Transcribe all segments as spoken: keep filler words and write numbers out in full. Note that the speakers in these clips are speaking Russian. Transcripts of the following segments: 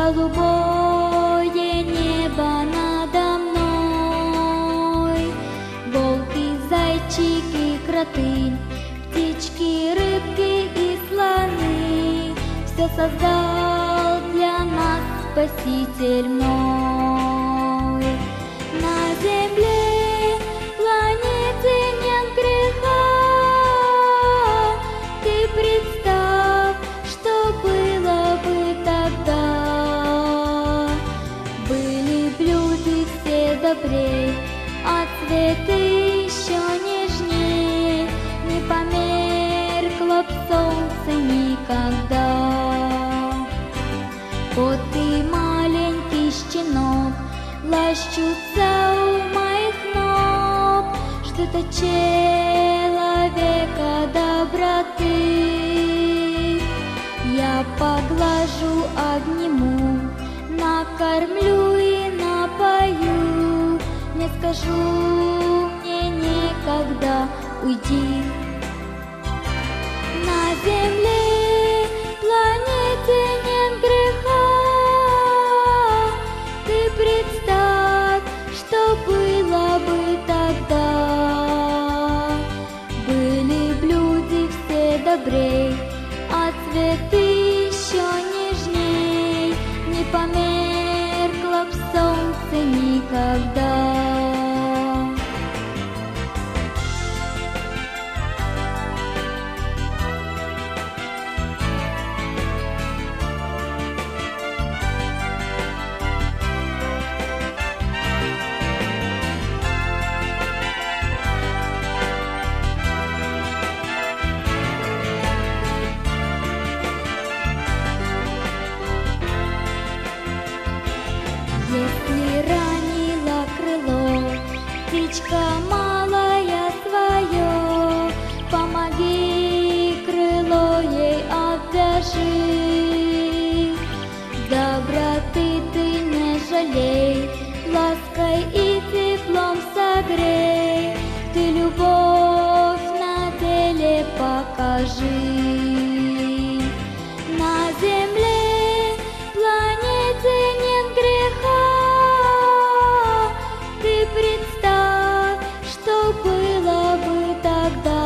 голубое небо надо мной. Волки, зайчики, кроты, птички, рыбки и слоны, все создал для нас Спаситель мой. На земле, планете нет греха, ты представь, что было бы тогда. Были б люди все добрей, а цветы еще нежней, не померкло б солнце никогда. Вот и маленький щенок лащутся у моих ног, что-то человека доброты. Я поглажу, обниму, накормлю и напою, не скажу, мне некогда, уйди. На земле, планете нет греха, ты представь, что было бы тогда. Были б люди все добрей, а цветы еще нежней, не померкло б солнце никогда. Если ранило крыло, птичка малая свое, помоги, крыло ей обвяжи. Доброты ты не жалей, лаской и теплом согрей, ты любовь на деле покажи. На земле, планете нет греха, ты представь, что было бы тогда.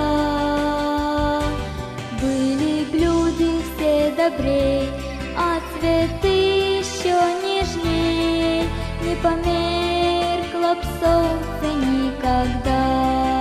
Были б люди все добрей, а цветы еще нежней, не померкло б солнце никогда.